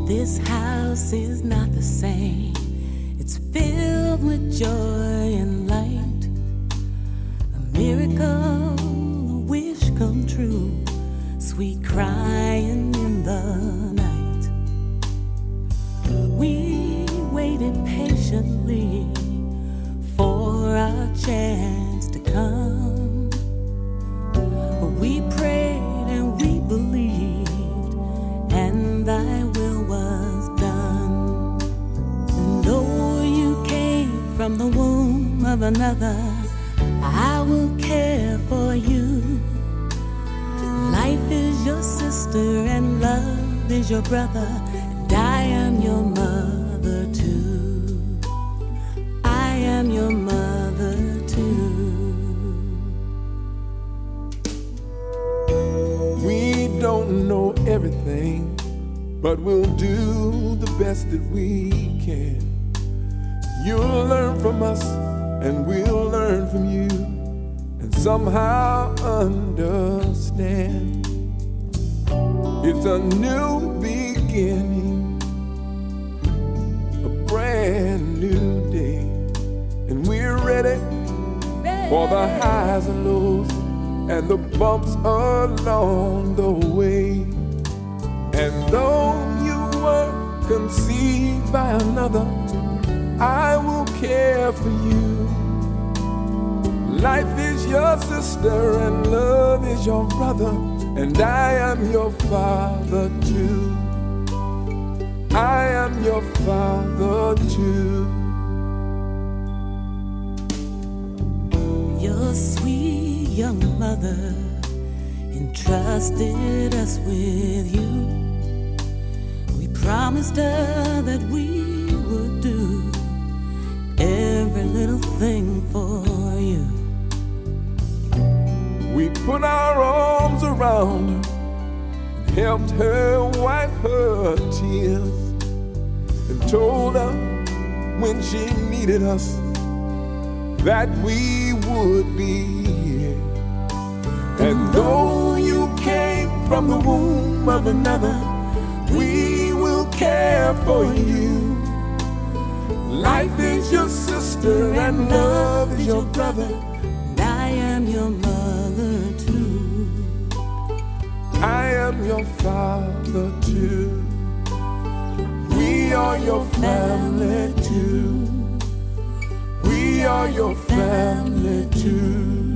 This house is not the same. It's filled with joy and light. A miracle, a wish come true. Sweet crying in the night. We waited patiently for our chance to come. But we prayed and we believed, and thy will was done. And though you came from the womb of another, I will care for you. Life is your sister and love is your brother, and I am your mother too. I am your mother too. We don't know everything, but we'll do the best that we can. You'll learn from us and we'll learn from you, and somehow understand. It's a new beginning, a brand new day, and we're ready for the highs and lows and the bumps along the way. And though you were conceived by another, I will care for you. Life is your sister and love is your brother, and I am your father too. I am your father too. Your sweet young mother entrusted us with you. We promised her that we would do every little thing for you. We put our arms around her, helped her wipe her tears, and told her when she needed us that we would be here. And though you came from the womb of another, we will care for you. Life is your sister and love is your brother, and I am your mother too. I am your father too. We are your family too. We are your family too.